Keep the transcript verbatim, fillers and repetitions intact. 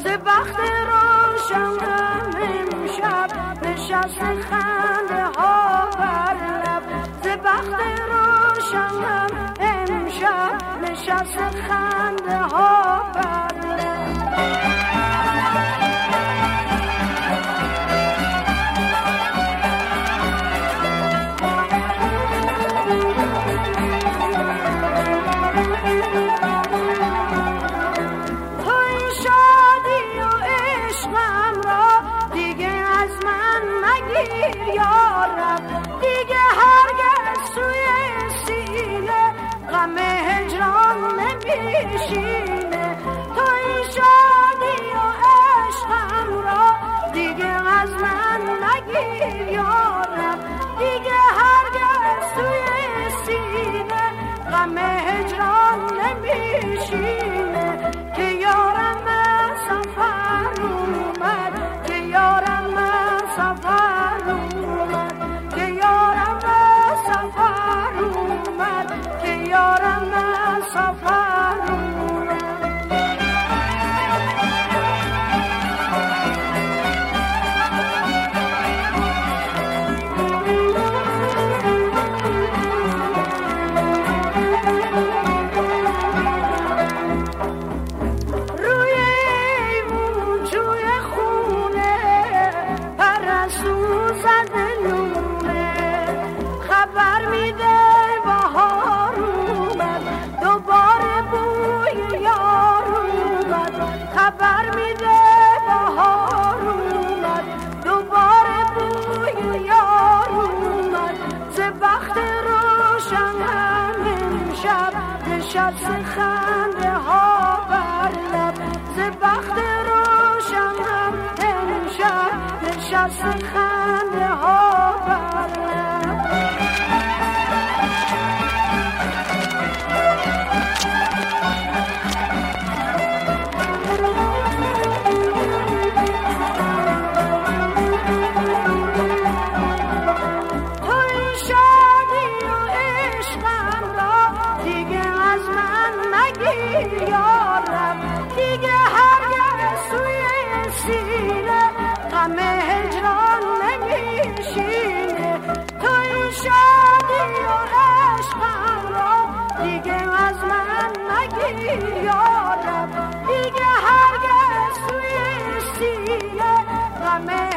ز بخت روشنم امشب نشست خنده ها بر لب ز بخت روشنم امشب نشست خنده ها بر لب یارب دیگه هرگز توی سینه غم هجران نمیشینه تو این شادی و عشقم را دیگه از من نگیر یارب دیگه هرگز توی سینه غم هجران نمیشینه که یارم سفر اومد که یارم سفر خبر میده بهار اومد دوباره بوی یار اومد ز بخت روشنم امشب نشست خنده ها بر لب ز بخت روشنم امشب نشست خنده ها بر لب یارم دیگه هرگز توی سینه غم هجران نمیشینه تو این شادی و عشقم را دیگه از من نگیر یارم دیگه هرگز توی سینه غم